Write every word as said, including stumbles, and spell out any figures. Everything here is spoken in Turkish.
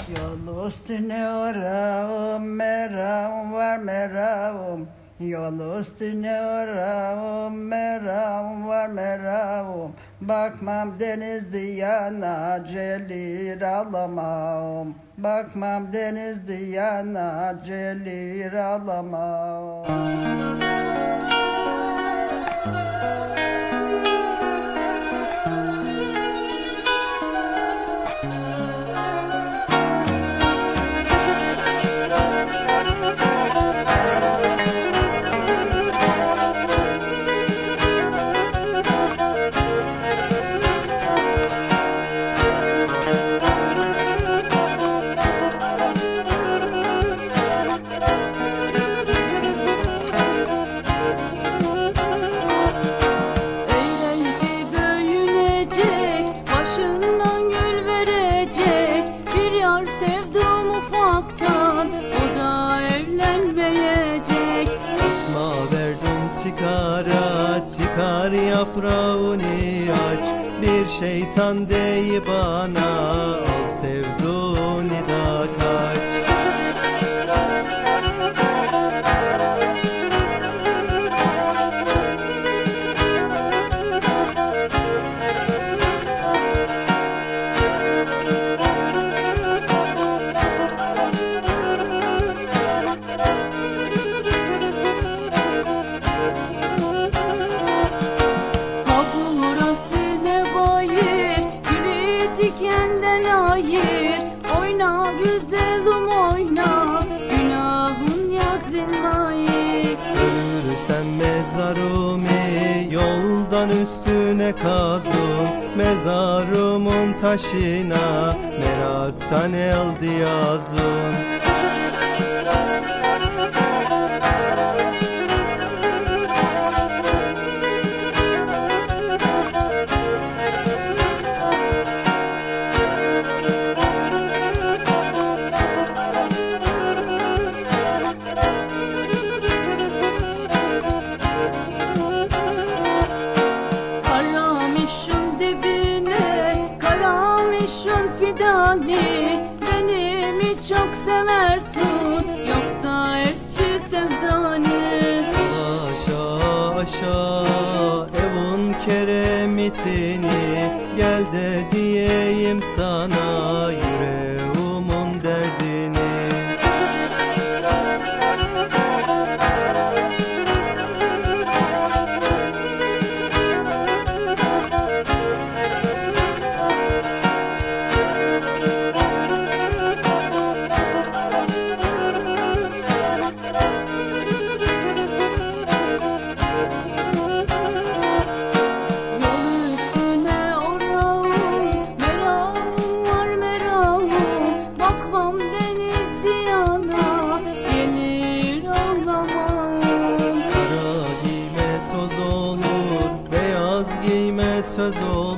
Yol üstüne varağım, meram var meram. Yol üstüne varağım, meram var meram. Bakmam deniz diyana, celir alamam. Bakmam deniz diyana, celir alamam. Sevdum ufaktan, o da evlenmeyecek. Asma verdim çıkara, çıkar yaprağını aç. Bir şeytan dey bana, al sevduğunu da kaç. Dikenden ayır, oyna güzelim oyna, günahın yazılmayı. Ölürsem mezarımı yoldan üstüne kazın, mezarımın taşına meraktan elde yazın. Beni mi çok seversin, yoksa eski sevdanı? Aşağı aşağı evin keremitini, gel de diyeyim sana yüreğimin derdini. Söz olur